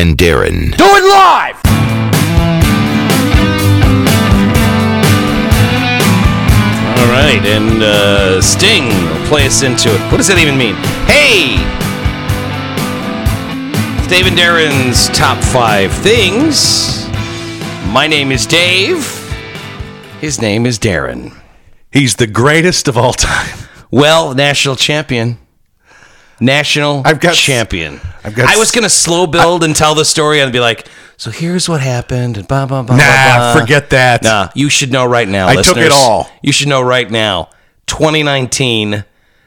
and Darren. Do it live! All right, and Sting will play us into it. What does that even mean? Hey! It's Dave and Darren's Top 5 Things. My name is Dave. His name is Darren. He's the greatest of all time. Well, national champion. Champion. I was going to slow build and tell the story and be like, so here's what happened. And blah, blah, blah, nah, blah, blah. Forget that. Nah, you should know right now, I listeners. took it all. You should know right now. 2019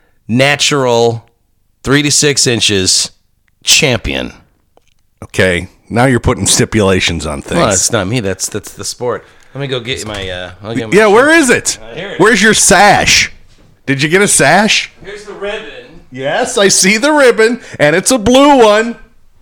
natural 3 to 6 inches champion. Okay, now you're putting stipulations on things. Well, it's not me. That's the sport. Let me go get my... yeah, where is it? Here it Where's your sash? Did you get a sash? Here's the ribbon. Yes, I see the ribbon, and it's a blue one.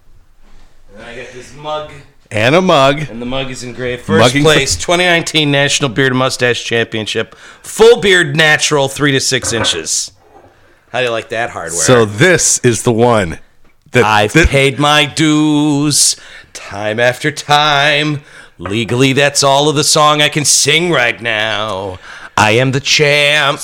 And I got this mug. And a mug. And the mug is engraved. First place, 2019 National Beard and Mustache Championship. Full beard natural, 3 to 6 inches. How do you like that hardware? So this is the one. I've paid my dues time after time. Legally, that's all of the song I can sing right now. I am the champ.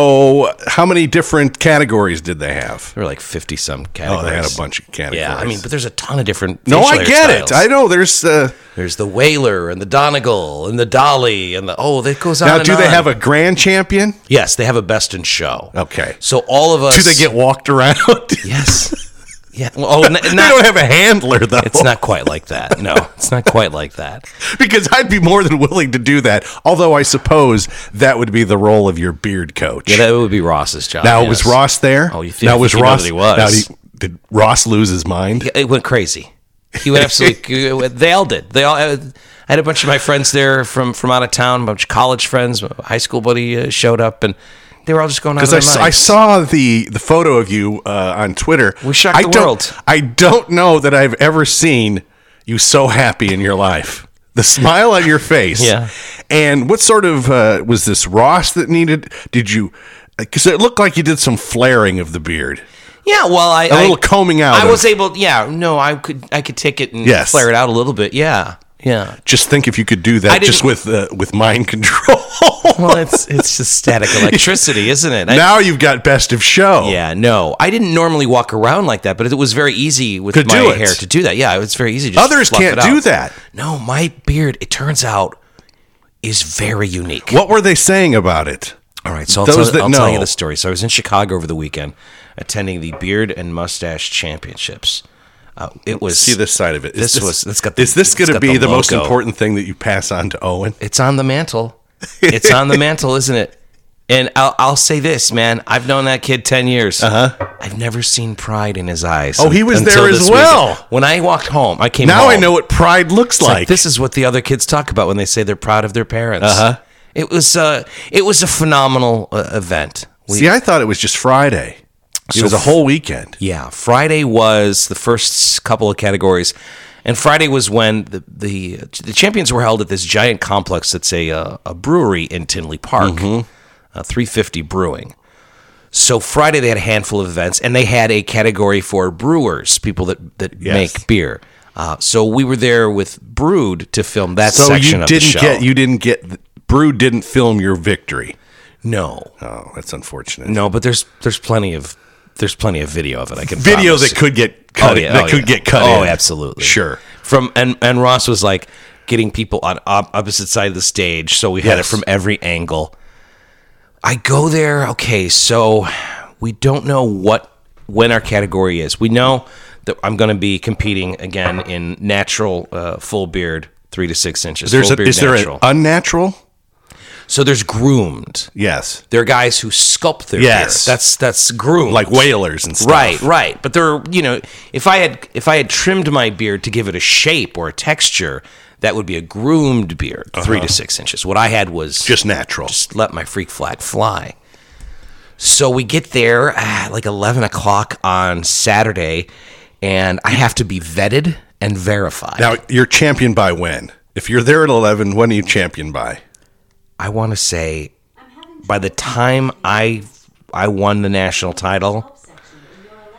So how many different categories did they have? There were like 50-some categories. Oh, they had a bunch of categories. Yeah, I mean, but there's a ton of different No, facial I get hairstyles. it. I know there's... There's the Whaler and the Donegal and the Dolly and the... Oh, that goes on Now, and do they on. have a grand champion? Yes, they have a best in show. Okay. So all of us... Do they get walked around? Yes. Yeah. Well, they don't have a handler, though. It's not quite like that. No, it's not quite like that. Because I'd be more than willing to do that. Although I suppose that would be the role of your beard coach. Yeah, that would be Ross's job. Now, yes. was Ross there? Oh, you think, now, was you know Ross, that he was. Now, did Ross lose his mind? Yeah, it went crazy. He went absolutely... They all did. They all... I had a bunch of my friends there from out of town, a bunch of college friends. A high school buddy showed up, and they were all just going out of their minds. I saw the photo of you on Twitter. We shocked the world. I don't know that I've ever seen you so happy in your life. The smile on your face. Yeah. And what sort of was this Ross that needed? Did you? Because it looked like you did some flaring of the beard. Yeah, well, a little combing out. I was able. Yeah, no, I could take it and flare it out a little bit. Yeah. Yeah. Just think if you could do that just with mind control. Well, it's just static electricity, isn't it? Now you've got best of show. Yeah, no. I didn't normally walk around like that, but it was very easy with my hair to do that. Yeah, it's very easy. Just Others can't do that. No, my beard, it turns out, is very unique. What were they saying about it? All right, so I'll tell you the story. So I was in Chicago over the weekend attending the Beard and Mustache Championships. It was. See this side of it. Is this going to be the most important thing that you pass on to Owen? It's on the mantle. It's on the mantle, isn't it? And I'll say this, man. I've known that kid 10 years. I've never seen pride in his eyes. Oh, he was there as well. Weekend. When I walked home, I came now home. I know what pride looks like. This is what the other kids talk about when they say they're proud of their parents. It was a phenomenal event. See, I thought it was just Friday. It was a whole weekend. Yeah, Friday was the first couple of categories, and Friday was when the champions were held at this giant complex that's a brewery in Tinley Park, 350 Brewing. So Friday they had a handful of events, and they had a category for brewers, people that make beer. So we were there with Brewed to film that section of the show. Brewed didn't film your victory. No. Oh, that's unfortunate. No, but there's plenty of video of it. I can video promise. that could get cut. Get cut. Oh, absolutely. Sure. And Ross was like getting people on opposite side of the stage, so we had it from every angle. I go there. Okay, so we don't know when our category is. We know that I'm going to be competing again in natural full beard, 3 to 6 inches. Is there an unnatural? So there's groomed. Yes. There are guys who sculpt their beard. That's groomed. Like whalers and stuff. Right. But there, if I had trimmed my beard to give it a shape or a texture, that would be a groomed beard, 3 to 6 inches. What I had was just natural. Just let my freak flag fly. So we get there at like 11 o'clock on Saturday, and I have to be vetted and verified. Now, you're champion by when? If you're there at 11, when are you champion by? I want to say by the time I won the national title,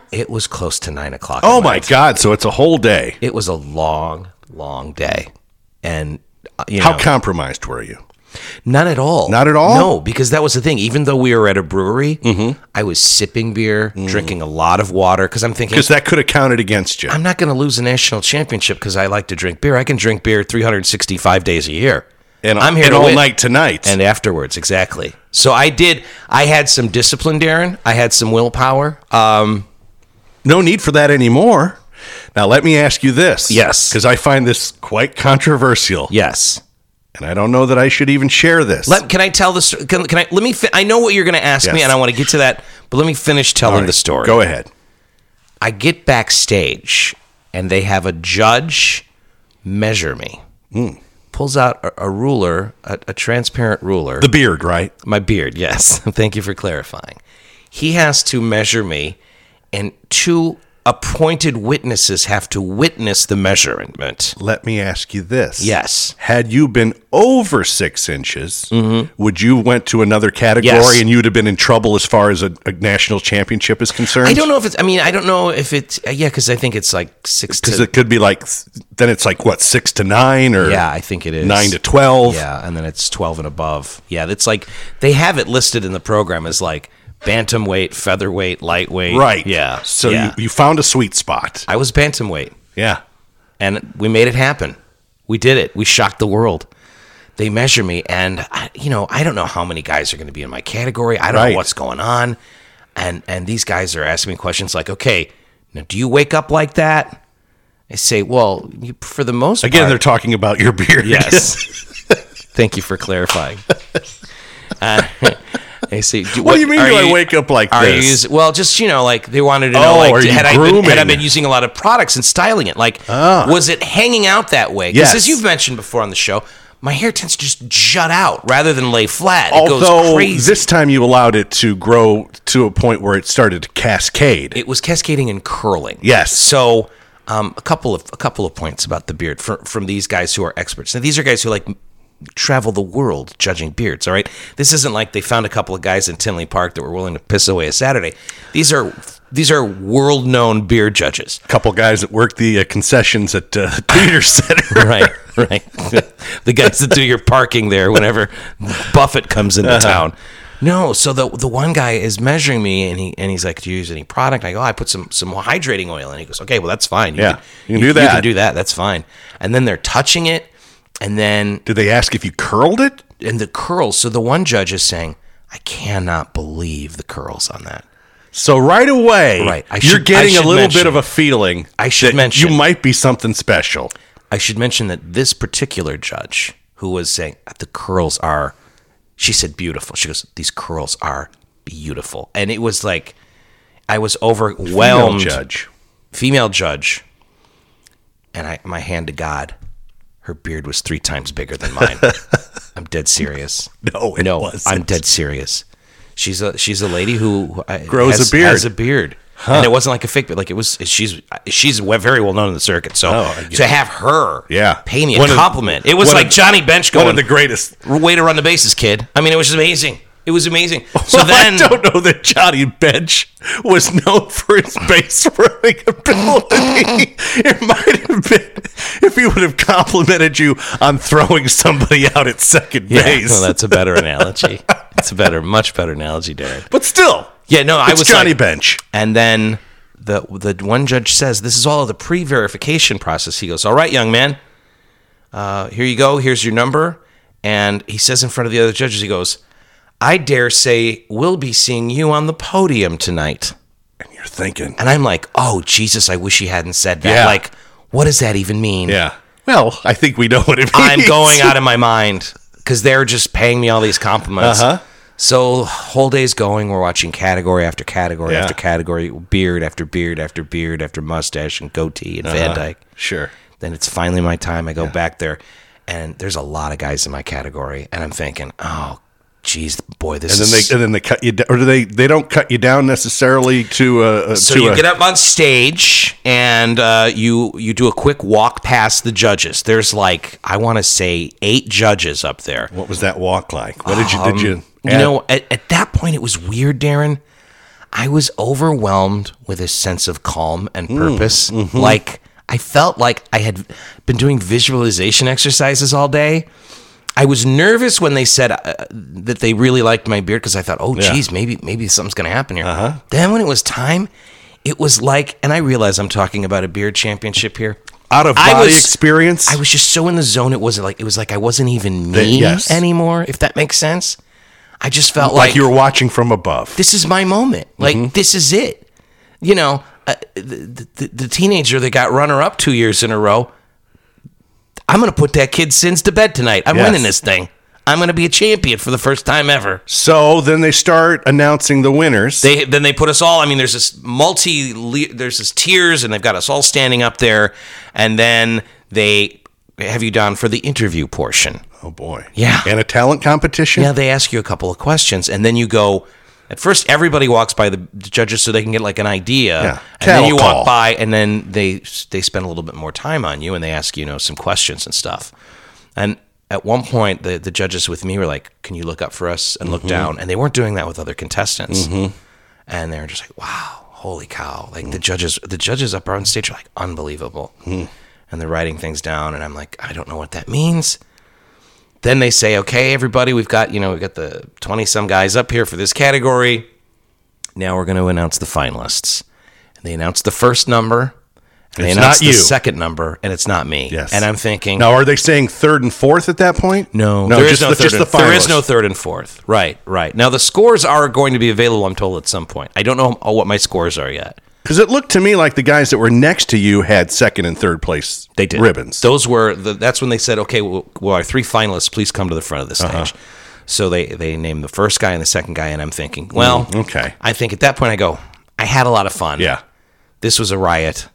It was close to 9 o'clock. Oh my God! So it's a whole day. It was a long, long day, and How compromised were you? None at all. Not at all? No, because that was the thing. Even though we were at a brewery, I was sipping beer, drinking a lot of water, because I'm thinking, Because that could have counted against you. I'm not going to lose a national championship because I like to drink beer. I can drink beer 365 days a year. And I'm here and to all win. night tonight. And afterwards, exactly. So I had some discipline, Darren. I had some willpower. No need for that anymore. Now, let me ask you this. Yes. Because I find this quite controversial. Yes. And I don't know that I should even share this. Can I tell this? Can I? Let me. I know what you're going to ask me, Yes. and I want to get to that. But let me finish telling All right, the story. Go ahead. I get backstage, and they have a judge measure me. Pulls out a ruler, a transparent ruler. The beard, right? My beard, yes. Thank you for clarifying. He has to measure me, and 2 appointed witnesses have to witness the measurement. Let me ask you this. Yes. Had you been over 6 inches, would you went to another category Yes. and you'd have been in trouble as far as a national championship is concerned? I don't know if it's, I don't know if it's, yeah, because I think it's like 6 Because to, it could be like, then it's like, what, 6 to 9 or yeah, I think it is. 9 to 12? Yeah, and then it's 12 and above. Yeah, it's like, they have it listed in the program as like bantamweight, featherweight, lightweight. Right. Yeah. So yeah. You found a sweet spot. I was bantamweight. Yeah. And we made it happen. We did it. We shocked the world. They measure me, and I don't know how many guys are going to be in my category. I don't Right. know what's going on, and these guys are asking me questions like, "Okay, now do you wake up like that?" I say, "Well, for the most Again, part, they're talking about your beard. yes." Thank you for clarifying. They say, What do you mean? Do I wake up like are this? you well, just like they wanted to know, Oh, like are you had I grooming? been using a lot of products and styling it, like was it hanging out that way? Because Yes. as you've mentioned before on the show, my hair tends to just jut out rather than lay flat. It Although goes crazy. this time you allowed it to grow to a point where it started to cascade. It was cascading and curling. Yes. So a couple of points about the beard from these guys who are experts. Now these are guys who travel the world judging beards. All right, this isn't like they found a couple of guys in Tinley Park that were willing to piss away a Saturday. These are world-known beard judges. A couple guys that work the concessions at Theater Center. Right. The guys that do your parking there whenever Buffett comes into town. No, so the one guy is measuring me, and he's like, "Do you use any product?" I go, "I put some hydrating oil," and he goes, "Okay, well that's fine. Yeah, you can do that. You can do that. That's fine." And then they're touching it, and then Did they ask if you curled it? and the curls. So the one judge is saying, "I cannot believe the curls on that." So right away, Right. you're getting I a should little mention- bit of a feeling I should that mention- you might be something special. I should mention that this particular judge who was saying the curls are, she said beautiful. She goes, "These curls are beautiful," and it was like I was overwhelmed. Female judge, and my hand to God, her beard was 3 times bigger than mine. I'm dead serious. No, it wasn't. I'm dead serious. She's a lady who Grows has, a beard. Has a beard. And it wasn't like a fake beard. Like it was. She's very well known in the circuit. So I get to have her, pay me a compliment. It was one like of- Johnny Bench going, one of the greatest. way to run the bases, kid. I mean, it was just amazing. It was amazing. So Well, then, I don't know that Johnny Bench was known for his base running ability. It might have been if he would have complimented you on throwing somebody out at second base. well, that's a better analogy. It's a much better analogy, Darren. But still, Yeah, no, I it's was Johnny like, Bench. And then the one judge says, "This is all of the pre-verification process." He goes, "All right, young man, here you go. Here's your number." And he says in front of the other judges, he goes, "I dare say we'll be seeing you on the podium tonight." And you're thinking, And I'm like, "Oh, Jesus, I wish he hadn't said that." Yeah. Like, what does that even mean? yeah. Well, I think we know what it means. I'm going out of my mind because they're just paying me all these compliments. Uh-huh. So whole day's going. We're watching category after category Yeah. after category, beard after beard after beard after mustache and goatee and Van Dyke. Sure. Then it's finally my time. I go back there, and there's a lot of guys in my category, and I'm thinking, "Oh, geez, boy, this is." And then they cut you down, or do they don't cut you down necessarily to So you get up on stage and you do a quick walk past the judges. There's I want to say 8 judges up there. What was that walk like? What did you You know, at that point it was weird, Darren. I was overwhelmed with a sense of calm and purpose. Like, I felt like I had been doing visualization exercises all day. I was nervous when they said that they really liked my beard because I thought, oh, geez, maybe something's going to happen here. Then when it was time, it was like, and I realize I'm talking about a beard championship here. Out of body experience? I was just so in the zone. It was like I wasn't even me anymore, if that makes sense. I just felt like you were watching from above. This is my moment. Like, this is it. You know, the teenager that got runner-up 2 years in a row, I'm going to put that kid's sins to bed tonight. I'm winning this thing. I'm going to be a champion for the first time ever. So then they start announcing the winners. Then they put us all. I mean, there's this tiers, and they've got us all standing up there, and then they have you down for the interview portion. Oh boy! Yeah, and a talent competition. Yeah, they ask you a couple of questions, and then you go. At first, everybody walks by the judges so they can get like an idea, and then you walk by, and then they spend a little bit more time on you, and they ask you some questions and stuff, and. At one point, the judges with me were like, can you look up for us and look down? And they weren't doing that with other contestants. And they were just like, wow, holy cow. Like the judges up on stage are like, unbelievable. And they're writing things down. And I'm like, I don't know what that means. Then they say, okay, everybody, we've got the 20-some guys up here for this category. Now we're going to announce the finalists. And they announce the first number. And they announced the second number, and it's not me. Yes. And I'm thinking... Now, are they saying third and fourth at that point? No, there is no third and fourth. Right. Now, the scores are going to be available, I'm told, at some point. I don't know what my scores are yet. Because it looked to me like the guys that were next to you had second and third place ribbons. Those were... That's when they said, okay, well, our three finalists, please come to the front of the stage. So they named the first guy and the second guy, and I'm thinking, well... okay. I think at that point, I go, I had a lot of fun. Yeah. This was a riot.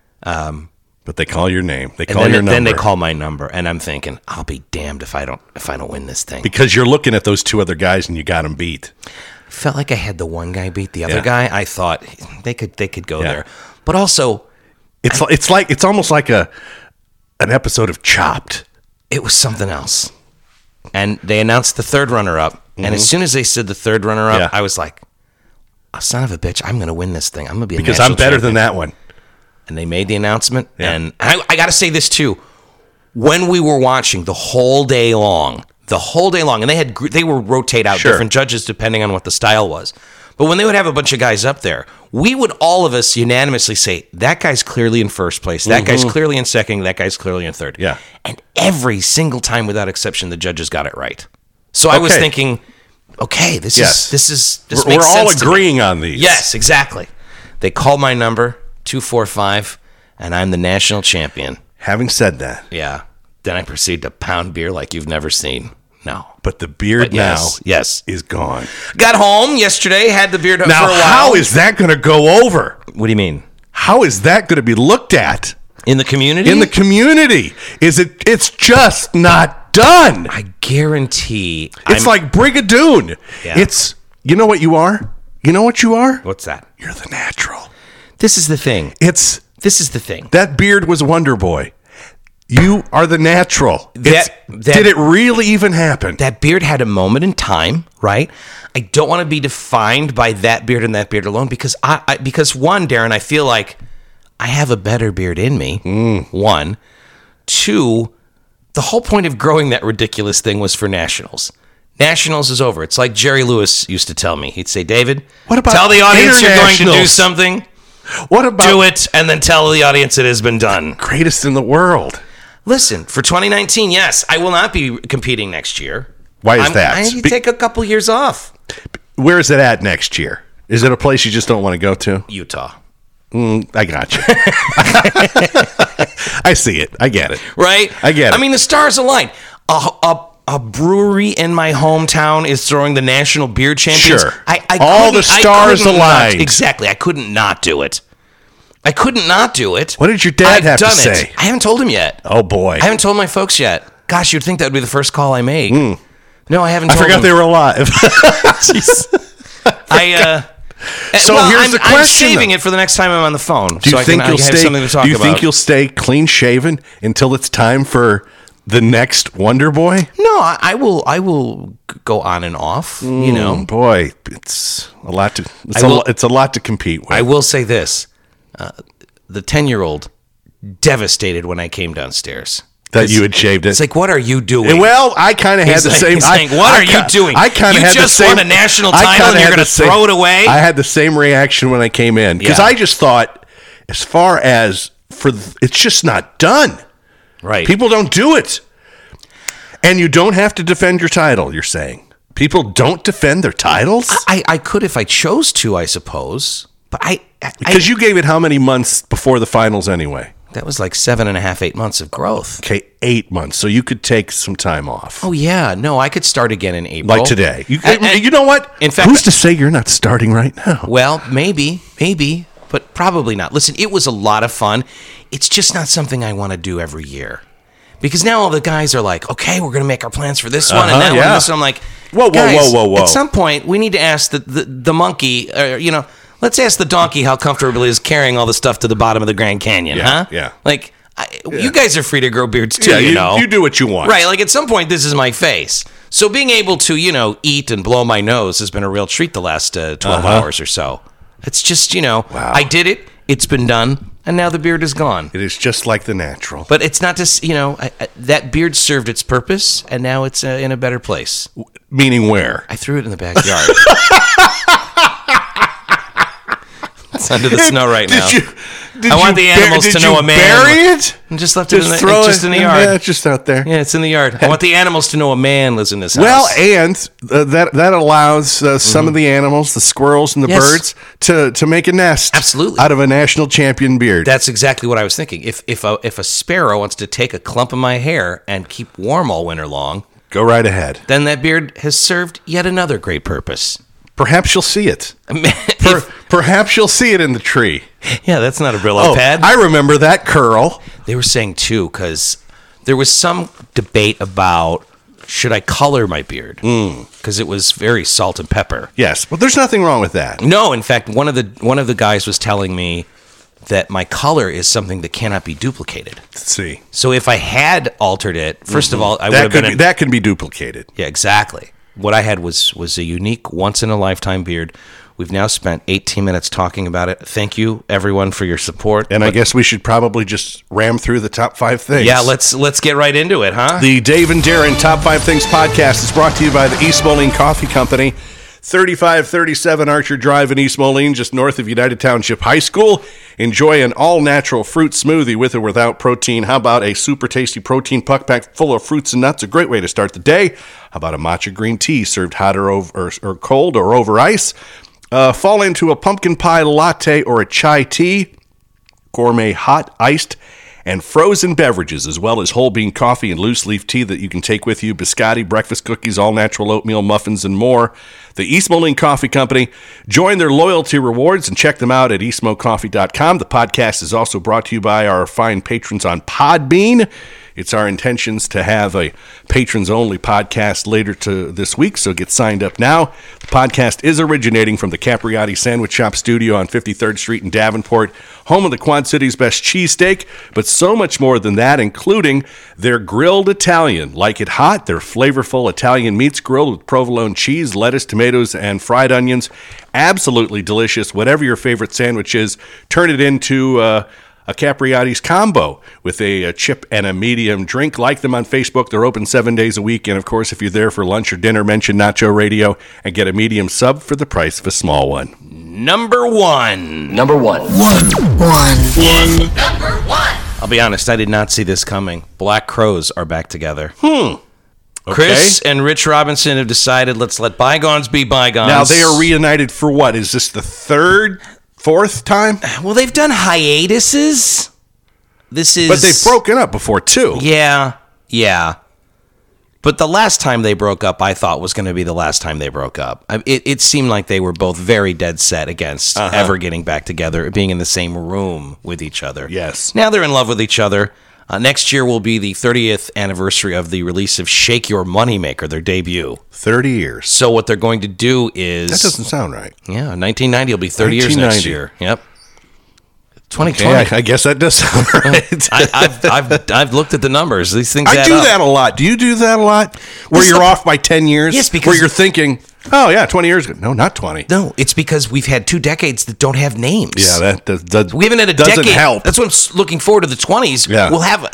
But they call your name. They call your number. Then they call my number, and I'm thinking, I'll be damned if I don't win this thing. Because you're looking at those two other guys and you got them beat. I felt like I had the one guy beat the other guy. I thought they could go there, but also it's almost like an episode of Chopped. It was something else. And they announced the third runner-up, and as soon as they said the third runner-up, I was like, oh, son of a bitch, I'm going to win this thing. I'm going to be a because I'm better than that one. And they made the announcement. And I got to say this, too. When we were watching the whole day long, and they would rotate out different judges depending on what the style was. But when they would have a bunch of guys up there, we would all of us unanimously say, that guy's clearly in first place. That guy's clearly in second. That guy's clearly in third. Yeah. And every single time, without exception, the judges got it right. So I was thinking, okay, this makes sense. We're all agreeing on these. Yes, exactly. They called my number. 245, and I'm the national champion. Having said that, then I proceed to pound beer like you've never seen. No, but the beard is gone. Got home yesterday, had the beard for a while. Now, how is that going to go over? What do you mean? How is that going to be looked at in the community? In the community, it's just not done. I guarantee it's like Brigadoon. Yeah. It's you know what you are. You know what you are. What's that? You're the natural. This is the thing. This is the thing. That beard was Wonder Boy. You are the natural. Did it really even happen? That beard had a moment in time, right? I don't want to be defined by that beard and that beard alone because because one, Darren, I feel like I have a better beard in me. One. Two, the whole point of growing that ridiculous thing was for nationals. Nationals is over. It's like Jerry Lewis used to tell me. He'd say, David, tell the audience you're going to do something. What about do it and then tell the audience it has been done? Greatest in the world. Listen, for 2019, yes, I will not be competing next year. Why is that? I need to take a couple years off. Where is it at next year? Is it a place you just don't want to go to? Utah. I got you. I see it. I get it. Right? I get it. I mean, the stars align. A brewery in my hometown is throwing the national beer champions. Sure. All the stars aligned. Exactly. I couldn't not do it. I couldn't not do it. What did your dad have to say? I haven't told him yet. Oh, boy. I haven't told my folks yet. Gosh, you'd think that would be the first call I make. No, I haven't told them. I forgot they were alive. Jeez. Here's the question. I'm saving it for the next time I'm on the phone. Do you think you'll stay clean shaven until it's time for the next Wonder Boy? No, I will go on and off. Boy, it's a lot to. It's a lot to compete with. I will say this: the 10-year-old devastated when I came downstairs. That you had shaved it. It's like, what are you doing? Well, I kind of had the same. He's saying, what are you doing? I kind of had the same. You just won a national title and you're going to throw it away? I had the same reaction when I came in because I just thought, as far as it's just not done. Right. People don't do it. And you don't have to defend your title, you're saying. People don't defend their titles? I could if I chose to, I suppose. But because you gave it how many months before the finals anyway? That was like 7.5, 8 months of growth. Okay, 8 months. So you could take some time off. Oh, yeah. No, I could start again in April. Like today. You know what? In fact, who's to say you're not starting right now? Well, maybe, but probably not. Listen, it was a lot of fun. It's just not something I want to do every year. Because now all the guys are like, okay, we're going to make our plans for this one and that one and this one. I'm like, whoa. At some point, we need to ask the monkey, let's ask the donkey how comfortable he is carrying all the stuff to the bottom of the Grand Canyon, huh? Yeah. Like, you guys are free to grow beards too, you do what you want. Right, like at some point, this is my face. So being able to, eat and blow my nose has been a real treat the last 12 hours or so. It's just, wow. I did it, it's been done, and now the beard is gone. It is just like the natural. But it's not just, that beard served its purpose, and now it's in a better place. Meaning where? I threw it in the backyard. It's under the snow right now. I want the animals to know a man. Bury it? And just left it in the yard. Yeah, it's just out there. Yeah, it's in the yard. I want the animals to know a man lives in this house. Well, and that allows some of the animals, the squirrels and the birds, to make a nest. Absolutely. Out of a national champion beard. That's exactly what I was thinking. If a sparrow wants to take a clump of my hair and keep warm all winter long, go right ahead. Then that beard has served yet another great purpose. Perhaps you'll see it. Perhaps you'll see it in the tree. Yeah, that's not a Brillo pad. I remember that curl. They were saying, too, because there was some debate about should I color my beard? Because it was very salt and pepper. Yes, but there's nothing wrong with that. No, in fact, one of the guys was telling me that my color is something that cannot be duplicated. Let's see. So if I had altered it, first of all, I would have been... That can be duplicated. Yeah, exactly. What I had was a unique, once-in-a-lifetime beard. We've now spent 18 minutes talking about it. Thank you, everyone, for your support. And I guess we should probably just ram through the top 5 things. Yeah, let's get right into it, huh? The Dave and Darren Top 5 Things podcast is brought to you by the East Moline Coffee Company, 3537 Archer Drive in East Moline, just north of United Township High School. Enjoy an all-natural fruit smoothie with or without protein. How about a super tasty protein puck pack full of fruits and nuts? A great way to start the day. How about a matcha green tea served hot or cold or over ice? Fall into a pumpkin pie latte or a chai tea. Gourmet hot, iced, and frozen beverages, as well as whole bean coffee and loose leaf tea that you can take with you, biscotti, breakfast cookies, all natural oatmeal muffins, and more. The East Moline Coffee Company. Join their loyalty rewards and check them out at eastmocoffee.com. The podcast is also brought to you by our fine patrons on Podbean. It's our intentions to have a patrons-only podcast later this week, so get signed up now. The podcast is originating from the Capriati Sandwich Shop studio on 53rd Street in Davenport, home of the Quad City's best cheesesteak, but so much more than that, including their grilled Italian. Like it hot, their flavorful Italian meats grilled with provolone cheese, lettuce, tomatoes, and fried onions. Absolutely delicious. Whatever your favorite sandwich is, turn it into a Capriati's combo with a chip and a medium drink. Like them on Facebook. They're open 7 days a week. And, of course, if you're there for lunch or dinner, mention Nacho Radio and get a medium sub for the price of a small one. Number one. Number one. I'll be honest, I did not see this coming. Black Crowes are back together. Okay. Chris and Rich Robinson have decided let's let bygones be bygones. Now, they are reunited for what? Is this the fourth time? Well, they've done hiatuses. But they've broken up before, too. Yeah. But the last time they broke up, I thought was going to be the last time they broke up. It seemed like they were both very dead set against ever getting back together, being in the same room with each other. Yes. Now they're in love with each other. Next year will be the 30th anniversary of the release of Shake Your Moneymaker, their debut. 30 years. So what they're going to do is... That doesn't sound right. Yeah, 1990 will be 30 years next year. Yep. 2020. Yeah, I guess that does sound right. I've looked at the numbers. These things I add do up. that a lot. Do you do that a lot? Where It's you're like- off by 10 years? Yes, because- where you're thinking, oh, yeah, 20 years ago. No, not 20. No, it's because we've had 2 decades that don't have names. Yeah, that does. We haven't had a doesn't decade. help. That's what I'm looking forward to the 20s. Yeah. We'll have.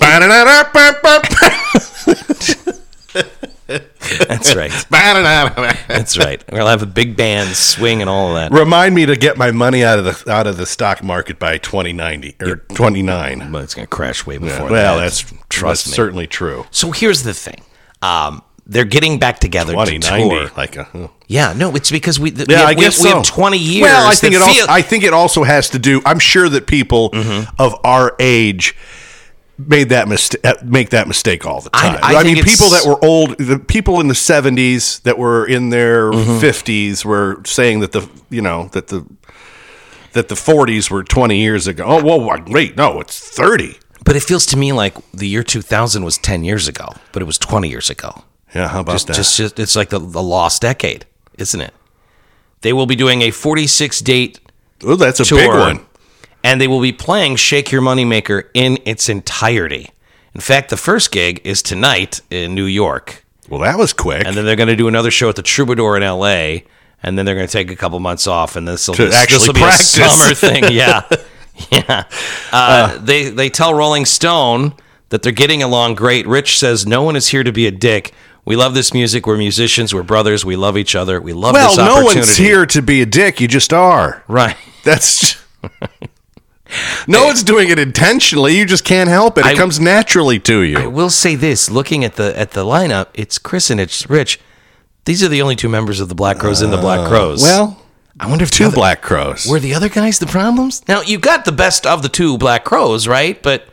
That's right. That's right. We'll have a big band swing and all of that. Remind me to get my money out of the stock market by 2090 or 29. But it's going to crash way before Well, that. that's certainly true. So here's the thing. They're getting back together to 2090, tour. like Yeah, no, it's because we I guess we so. have 20 years. Well, I think that I think it also has to do. I'm sure that people of our age make that mistake all the time. I mean, think people that were old, the people in the 70s that were in their 50s were saying that the 40s were 20 years ago. Oh, whoa, wait, no, it's 30. But it feels to me like the year 2000 was 10 years ago, but it was 20 years ago. Yeah, how about that? Just it's like the lost decade, isn't it? They will be doing a 46-date Oh, that's a tour, big one. and they will be playing Shake Your Moneymaker in its entirety. In fact, the first gig is tonight in New York, Well, that was quick. and then they're going to do another show at the Troubadour in L.A., and then they're going to take a couple months off, and this will To actually be practice. a summer thing. Yeah, yeah. They tell Rolling Stone that they're getting along great. Rich says, "No one is here to be a dick. We love this music. We're musicians. We're brothers. We love each other. We love well, this no opportunity." one's here to be a dick. You just are. Right. That's no one's doing it intentionally. You just can't help it. It comes naturally to I you. will say this: looking at the lineup, it's Chris and it's Rich. These are the only 2 members of the Black Crowes in the Black Crowes. Well, I wonder if the 2 other- Black Crows. were the other guys the problems. Now you got the best of the 2 Black Crowes, right? But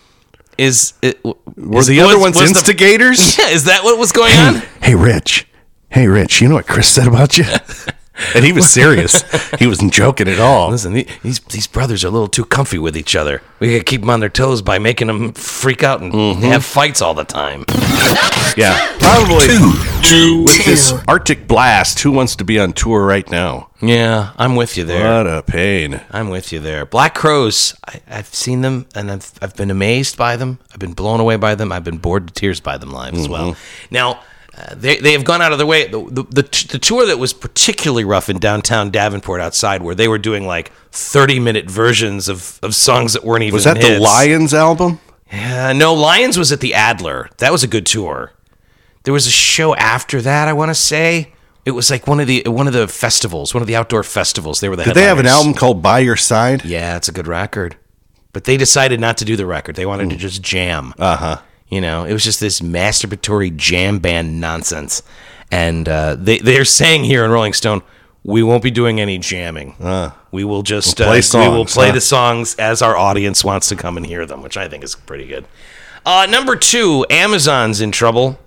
Were the other ones instigators? Yeah, is that what was going on? Hey, Rich. Hey, Rich. You know what Chris said about you? And he was serious. He wasn't joking at all. Listen, these brothers are a little too comfy with each other. We got to keep them on their toes by making them freak out and have fights all the time. Yeah, probably. With this Arctic blast, who wants to be on tour right now? Yeah, I'm with you there. What a pain. I'm with you there. Black Crowes, I've seen them, and I've been amazed by them. I've been blown away by them. I've been bored to tears by them live as well. Now, they have gone out of their way. The tour that was particularly rough in downtown Davenport outside, where they were doing like 30-minute versions of songs that weren't even Was that the hits. Lions album? No, Lions was at the Adler. That was a good tour. There was a show after that, I want to say. It was like one of the festivals, one of the outdoor festivals. They were the Did they have an headliners. album called By Your Side? Yeah, it's a good record. But they decided not to do the record. They wanted to just jam. Uh-huh. You know, it was just this masturbatory jam band nonsense. And they're saying here in Rolling Stone, we won't be doing any jamming. We will just play songs, we will play huh? the songs as our audience wants to come and hear them, which I think is pretty good. Number 2, Amazon's in trouble.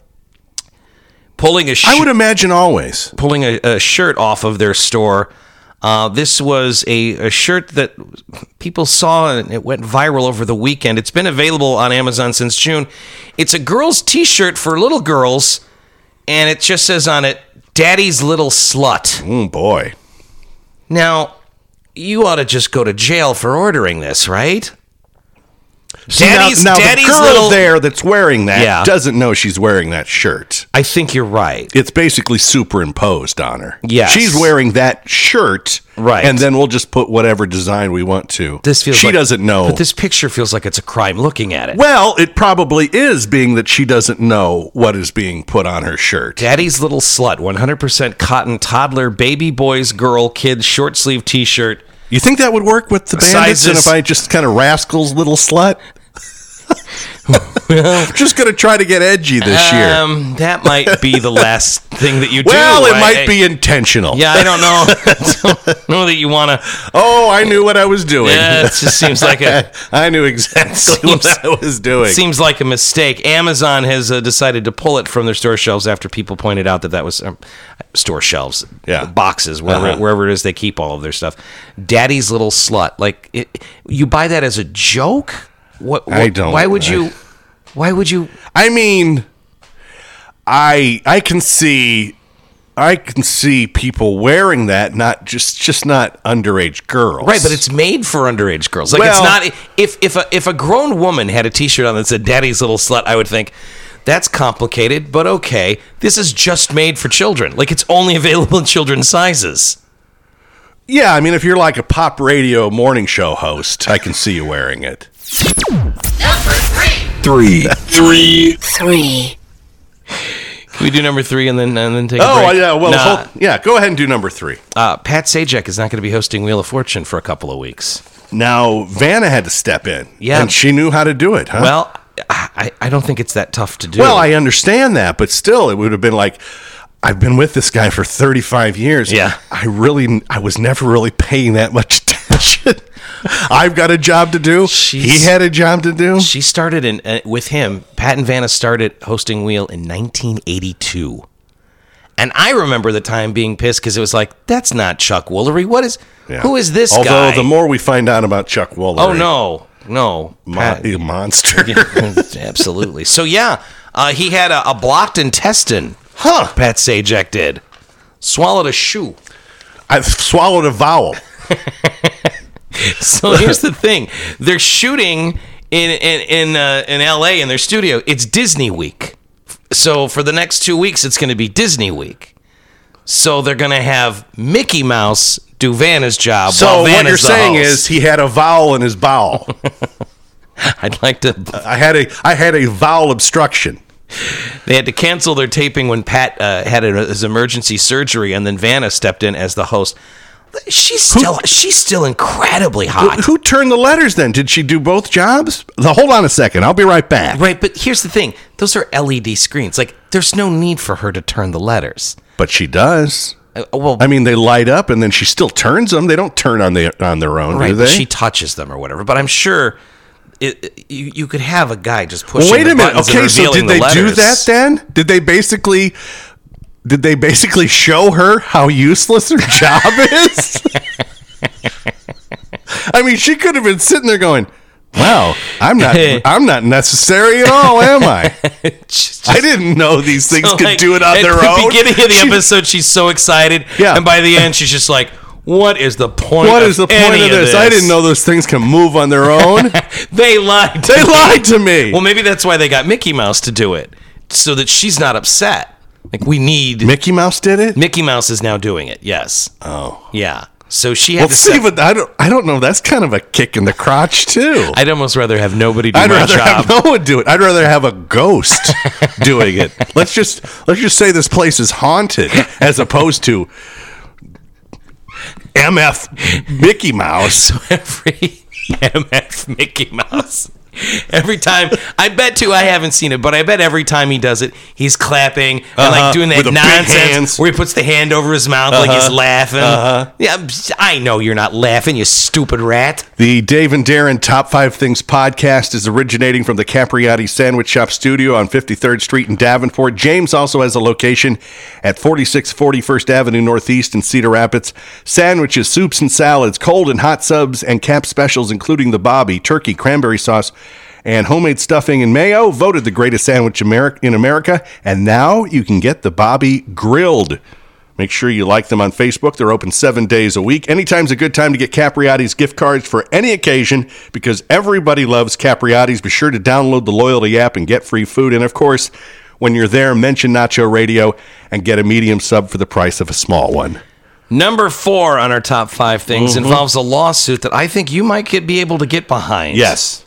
Pulling I would imagine always. pulling a shirt off of their store. This was a shirt that people saw and it went viral over the weekend. It's been available on Amazon since June. It's a girl's t-shirt for little girls, and it just says on it, "Daddy's Little Slut." Oh, boy. Now, you ought to just go to jail for ordering this, right? See, Daddy's now the girl little. there that's wearing that Yeah. doesn't know she's wearing that shirt. I think you're right. It's basically superimposed on her. Yes. She's wearing that shirt. Right. And then we'll just put whatever design we want to. This feels she like- doesn't know. But this picture feels like it's a crime looking at it. Well, it probably is, being that she doesn't know what is being put on her shirt. Daddy's Little Slut, 100% cotton toddler, baby boys, girl, kid, short sleeve t-shirt. You think that would work with the Bandits? And Sizes- if I just kind of rascals little slut? Just going to try to get edgy this year. That might be the last thing that you do. Well, it might be intentional. Yeah, I don't know. I don't know that you want to. Oh, I knew what I was doing. Yeah, it just seems like I knew exactly what I was doing. Seems like a mistake. Amazon has decided to pull it from their store shelves after people pointed out that was store shelves, Yeah. boxes, wherever it is they keep all of their stuff. Daddy's Little Slut. Like, you buy that as a joke? What I don't. Why would you? Why would you? I mean, I can see I can see people wearing that, not just not underage girls. Right, but it's made for underage girls. Like, Well- it's not. If a grown woman had a T-shirt on that said "Daddy's Little Slut," I would think that's complicated, but okay. This is just made for children. Like, it's only available in children's sizes. Yeah, I mean, if you're like a pop radio morning show host, I can see you wearing it. Number 3. Three. Can we do number 3 and then take a Oh, break? yeah, well, Nah. go ahead and do number 3. Pat Sajak is not going to be hosting Wheel of Fortune for a couple of weeks. Now, Vanna had to step in. Yeah. And she knew how to do it, huh? Well, I don't think it's that tough to do. Well, I understand that, but still, it would have been like, I've been with this guy for 35 years. Yeah. I was never really paying that much attention. I've got a job to do. He had a job to do. She started with him. Pat and Vanna started hosting Wheel in 1982. And I remember the time being pissed because it was like, that's not Chuck Woolery. Yeah. Who is this Although guy? the more we find out about Chuck Woolery, Oh, no. Pat- a monster. Absolutely. So, yeah, he had a blocked intestine. Huh. Pat Sajak did. Swallowed a shoe. I've swallowed a vowel. So here's the thing: they're shooting in L.A. in their studio. It's Disney Week, so for the next 2 weeks, it's going to be Disney Week. So they're going to have Mickey Mouse do Vanna's job. So while what Vanna's you're the saying host. is he had a vowel in his bowel. I'd like to. I had a vowel obstruction. They had to cancel their taping when Pat had his emergency surgery, and then Vanna stepped in as the host. She's still incredibly hot. Who turned the letters then? Did she do both jobs? Hold on a second. I'll be right back. Right, but here's the thing: those are LED screens. Like, there's no need for her to turn the letters. But she does. Well, I mean, they light up and then she still turns them. They don't turn on their own, right, do they? but she touches them or whatever. But I'm sure you could have a guy just pushing. Well, wait the a minute. buttons and Okay, so revealing did they the do letters. that then? Did they basically show her how useless her job is? I mean, she could have been sitting there going, "Wow, I'm not necessary at all, am I? I didn't know these things So, could like, do it on their At own." the beginning of the episode, she's so excited, Yeah. and by the end, she's just like, "What is the point? What of is the point any of this? I didn't know those things can move on their own. They lied. They lied to me. Well, maybe that's why they got Mickey Mouse to do it, so that she's not upset. Like, we need Mickey Mouse did it. Mickey Mouse is now doing it. Yes. Oh, Yeah. So she had well, to see, set- but I don't know. That's kind of a kick in the crotch too. I'd almost rather have nobody do I'd my rather job. have no one do it. I'd rather have a ghost doing it. Let's just say this place is haunted, as opposed to MF Mickey Mouse. Every MF Mickey Mouse. Every time, I bet too, I haven't seen it, but I bet every time he does it, he's clapping and like doing that With the big nonsense hands. where he puts the hand over his mouth like he's laughing. Yeah, I know you're not laughing, you stupid rat. The Dave and Darren Top 5 Things podcast is originating from the Capriati Sandwich Shop studio on 53rd Street in Davenport. James also has a location at 4640 First Avenue Northeast in Cedar Rapids. Sandwiches, soups and salads, cold and hot subs, and cap specials, including the Bobby, turkey, cranberry sauce, and homemade stuffing and mayo, voted the greatest sandwich in America. And now you can get the Bobby grilled. Make sure you like them on Facebook. They're open 7 days a week. Anytime's a good time to get Capriati's gift cards for any occasion because everybody loves Capriati's. Be sure to download the Loyalty app and get free food. And, of course, when you're there, mention Nacho Radio and get a medium sub for the price of a small one. Number 4 on our top 5 things involves a lawsuit that I think you might be able to get behind. Yes.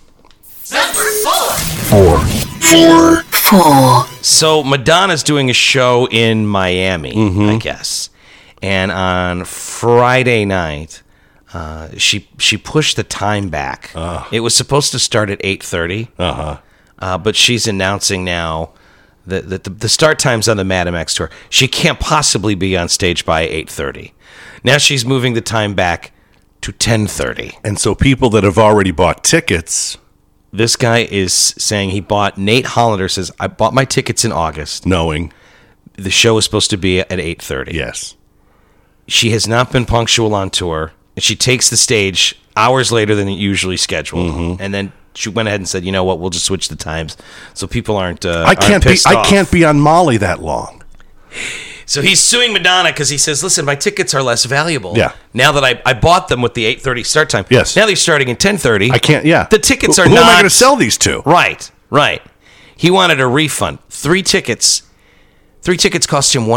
Number 4. So Madonna's doing a show in Miami, I guess, and on Friday night, she pushed the time back. It was supposed to start at 8:30, but she's announcing now that the start times on the Madam X tour, she can't possibly be on stage by 8:30. Now she's moving the time back to 10:30. And so people that have already bought tickets, This guy is saying Nate Hollander says, I bought my tickets in August. knowing, The show is supposed to be at 8:30. yes. She has not been punctual on tour. And she takes the stage hours later than usually scheduled. And then she went ahead and said, you know what, we'll just switch the times so people aren't I can't pissed off. be on Molly that long. So he's suing Madonna because he says, listen, my tickets are less valuable. Yeah. Now that I bought them with the 8:30 start time. Yes. Now they're starting at 10:30. I can't, yeah. The tickets Who are not. Who am I going to sell these to? Right. He wanted a refund. 3 tickets. 3 tickets cost him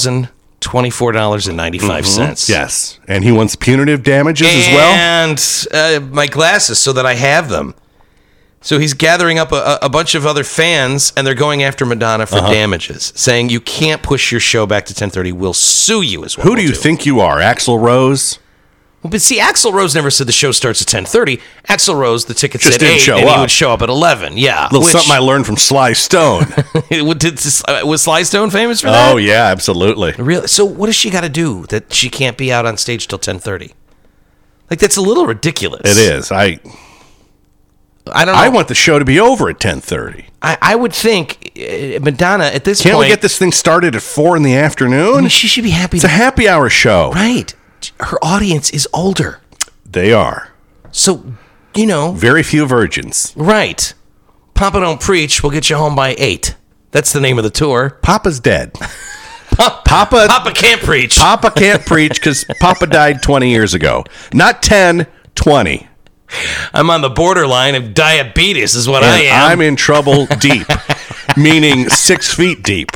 $1,024.95. Yes. And he wants punitive damages as well? And my glasses so that I have them. So he's gathering up a bunch of other fans, and they're going after Madonna for damages, saying you can't push your show back to 10:30. We'll sue you as well. Who do you think you are, Axl Rose? Well, but see, Axl Rose never said the show starts at 10:30. Axl Rose, the tickets Just at didn't 8, show and he up. would show up at 11. Yeah. Little something I learned from Sly Stone. Was Sly Stone famous for that? Oh, yeah, absolutely. Really? So what does she got to do that she can't be out on stage till 10:30? Like, that's a little ridiculous. It is. I don't know. I want the show to be over at 10:30. I would think Madonna at this Can't point. we get this thing started at 4 in the afternoon? I mean, she should be happy. It's a happy hour show. Right. Her audience is older. They are. So, you know. Very few virgins. Right. Papa Don't Preach will get you home by 8. That's the name of the tour. Papa's dead. Papa Can't preach. Papa can't preach because Papa died 20 years ago. Not 10, 20. I'm on the borderline of diabetes is what I And am. I'm in trouble deep, meaning 6 feet deep.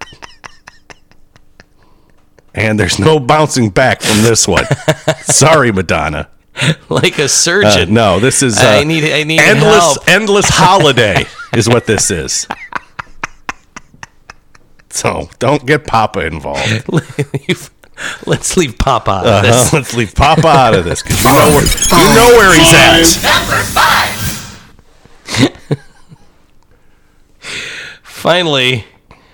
And there's no bouncing back from this one. Sorry, Madonna. Like a surgeon. No, this is I need help. endless holiday is what this is. So don't get Papa involved. Let's leave Papa out of this. Let's leave Papa out of this because you know where he's at. Number 5. Finally,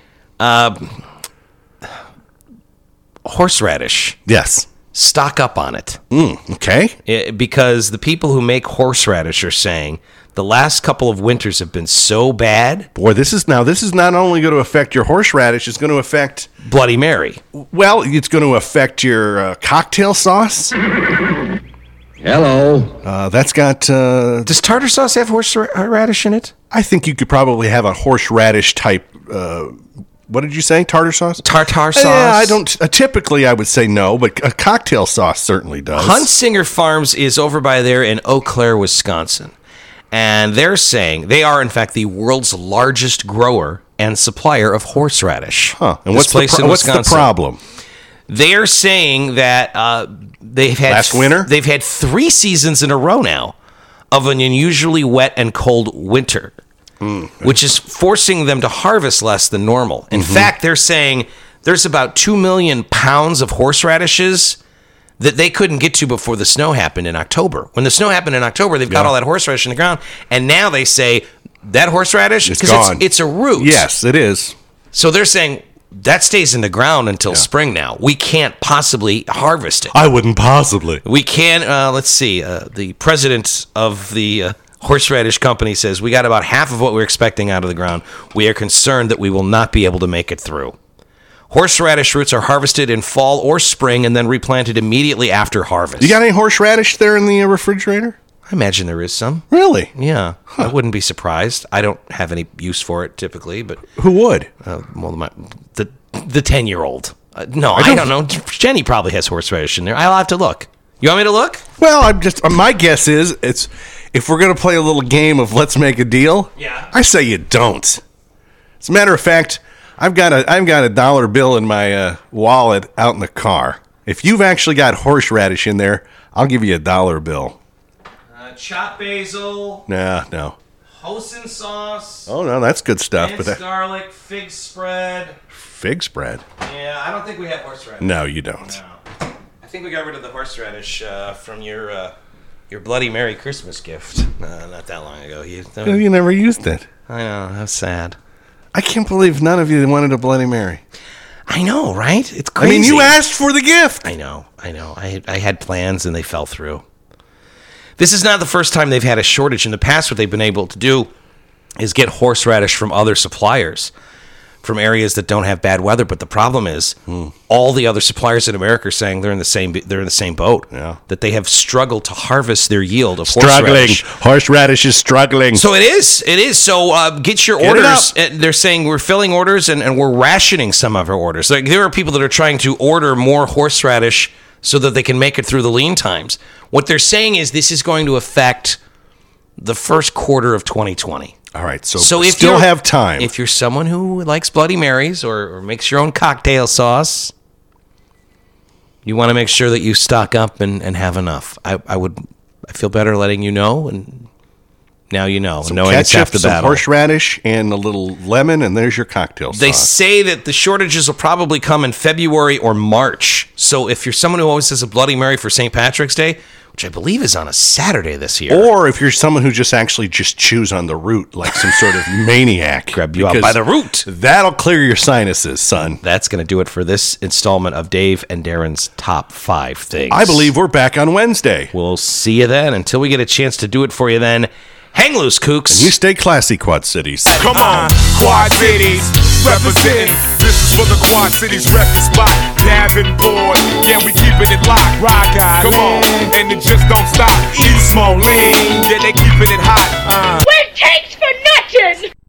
horseradish. Yes. Stock up on it. Okay. Because the people who make horseradish are saying the last couple of winters have been so bad. Boy, this is not only going to affect your horseradish, it's going to affect, Bloody Mary. well, it's going to affect your cocktail sauce. Hello. That's got, Does tartar sauce have horseradish in it? I think you could probably have a horseradish type, what did you say? Tartar sauce? Tartar sauce? Yeah, I don't, typically I would say no, but a cocktail sauce certainly does. Huntsinger Farms is over by there in Eau Claire, Wisconsin. And they're saying they are, in fact, the world's largest grower and supplier of horseradish. Huh. And This what's place in what's the Wisconsin. problem? They're saying that they've had Last winter? They've had 3 seasons in a row now of an unusually wet and cold winter, which is forcing them to harvest less than normal. In fact, they're saying there's about 2 million pounds of horseradishes that they couldn't get to before the snow happened in October. When the snow happened in October, they've got all that horseradish in the ground, and now they say that horseradish, It's because gone. it's a root. Yes, it is. So they're saying that stays in the ground until spring now. We can't possibly harvest it. I wouldn't possibly. We can, let's see, the president of the horseradish company says we got about half of what we're expecting out of the ground. We are concerned that we will not be able to make it through. Horseradish roots are harvested in fall or spring and then replanted immediately after harvest. You got any horseradish there in the refrigerator? I imagine there is some. Really? Yeah, I wouldn't be surprised. I don't have any use for it typically, but Who would? the 10-year-old. No, I don't know. Jenny probably has horseradish in there. I'll have to look. You want me to look? Well, I'm just. My guess is it's if we're gonna play a little game of let's make a deal. Yeah. I say you don't. As a matter of fact, I've got a dollar bill in my wallet out in the car. If you've actually got horseradish in there, I'll give you a dollar bill. Chopped basil, No. hoisin sauce, Oh no, that's good stuff. But minced that garlic, fig spread. fig spread. Yeah, I don't think we have horseradish. No, you don't. No. I think we got rid of the horseradish from your Bloody Mary Christmas gift not that long ago. You never used it. I know, that's sad. I can't believe none of you wanted a Bloody Mary. I know, right? It's I crazy. mean, you asked for the gift. I know. I had plans and they fell through. This is not the first time they've had a shortage. In the past, what they've been able to do is get horseradish from other suppliers. from areas that don't have bad weather. But the problem is, all the other suppliers in America are saying they're in the same boat. Yeah. That they have struggled to harvest their yield of Struggling. horseradish. Horseradish is struggling. So it is. So get your Get it orders. up. They're saying we're filling orders and we're rationing some of our orders. Like there are people that are trying to order more horseradish so that they can make it through the lean times. What they're saying is this is going to affect the first quarter of 2020. All right, so if still you're- have time. If you're someone who likes Bloody Marys or makes your own cocktail sauce, you want to make sure that you stock up and have enough. I feel better letting you know, and now you know. some knowing it's ketchup, half the some battle. horseradish, and a little lemon, and there's your cocktail They sauce. say that the shortages will probably come in February or March. So if you're someone who always has a Bloody Mary for St. Patrick's Day, which I believe is on a Saturday this year. Or if you're someone who just chews on the root like some sort of maniac. Grab you out because by the root. That'll clear your sinuses, son. That's going to do it for this installment of Dave and Darren's Top 5 Things. I believe we're back on Wednesday. We'll see you then. Until we get a chance to do it for you then, hang loose, kooks. You stay classy, Quad Cities. Come on, Quad Cities, representing. This is for the Quad Cities record spot. Davenport, yeah, we keeping it locked. Rock out, come on, and it just don't stop. East Moline, yeah, they keeping it hot. Where takes for nothing!